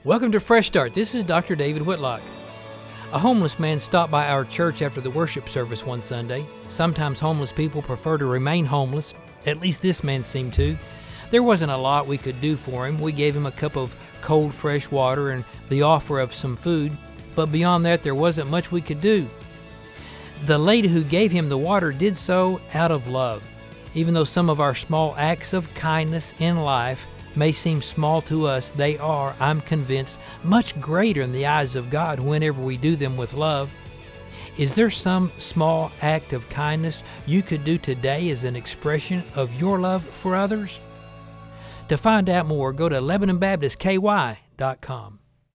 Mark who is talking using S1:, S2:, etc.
S1: Welcome to Fresh Start. This is Dr. David Whitlock. A homeless man stopped by our church after the worship service one Sunday. Sometimes homeless people prefer to remain homeless. At least this man seemed to. There wasn't a lot we could do for him. We gave him a cup of cold, fresh water and the offer of some food. But beyond that, there wasn't much we could do. The lady who gave him the water did so out of love. Even though some of our small acts of kindness in life may seem small to us, they are, I'm convinced, much greater in the eyes of God whenever we do them with love. Is there some small act of kindness you could do today as an expression of your love for others? To find out more, go to LebanonBaptistKY.com.